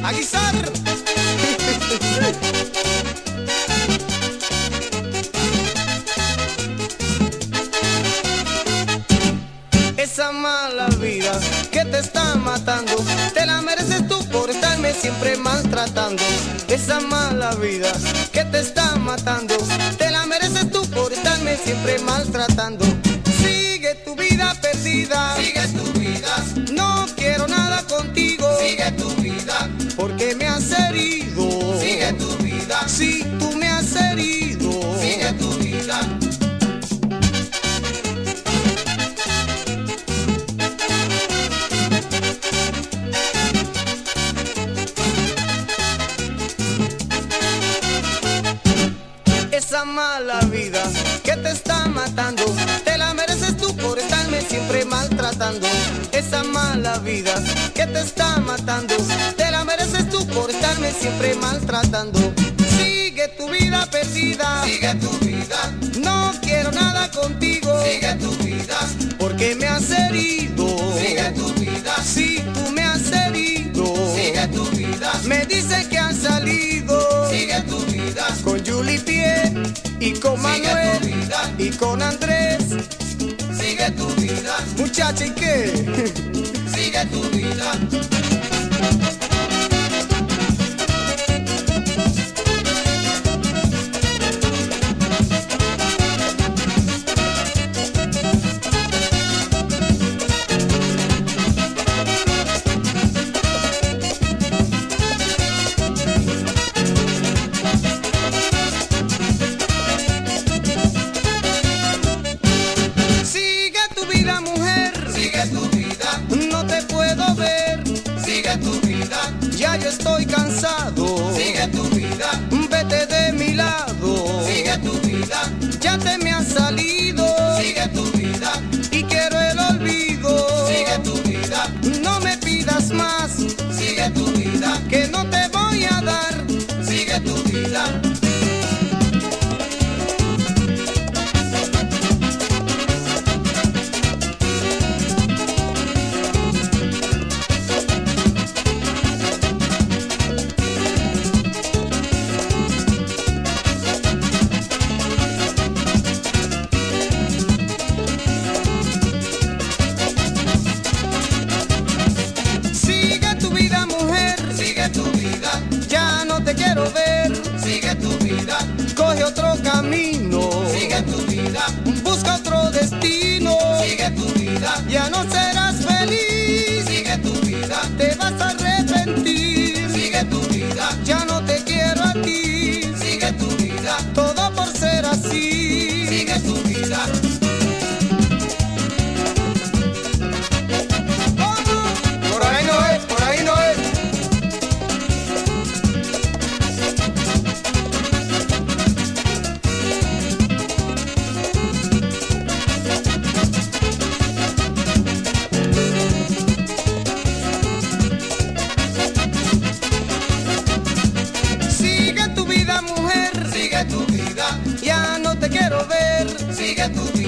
a guisar. Esa mala vida que te está matando, te la mereces tú por estarme siempre maltratando. Esa mala vida que te está matando, te la mereces tú por estarme siempre maltratando. Sigue tu vida perdida, Sigue tu vida, no quiero nada contigo, sigue tu vida, porque me has herido. sigue tu vida, Si tú me has herido, sigue tu vida. esa mala vida que te está matando, te la mereces tú por estarme siempre maltratando. Esa mala vida que te está matando, te la mereces tú por estarme siempre maltratando. Sigue tu vida perdida, Sigue tu vida, no quiero nada contigo, sigue tu vida, porque me has herido. sigue tu vida, Si tú me has herido, sigue tu vida, me dice que has salido sigue tu vida, con Julie Pie y con Sigue tu Manuel vida. y con Andrés. sigue tu vida, Muchacha, ¿y qué? sigue tu vida. Sigue tu vida, mujer, Sigue tu vida, no te puedo ver, sigue tu vida, ya yo estoy cansado. sigue tu vida, Vete de mi lado, sigue tu vida, ya te me has salido sigue tu vida, y quiero el olvido. sigue tu vida, No me pidas más, sigue tu vida, que no te voy a dar. sigue tu vida. Sigue tu vida, mujer, Sigue tu vida, ya no te quiero ver. sigue tu vida, Coge otro camino, sigue tu vida, busca otro destino. sigue tu vida, Ya no serás feliz, sigue tu vida, te vas a arrepentir. sigue tu vida, Ya no te quiero a ti, sigue tu vida, todo por ser así. sigue tu vida. ¿Cómo? Por ahí no es, por ahí no es. Sigue tu vida, mujer, Sigue tu vida, ya no te quiero ver. sigue tu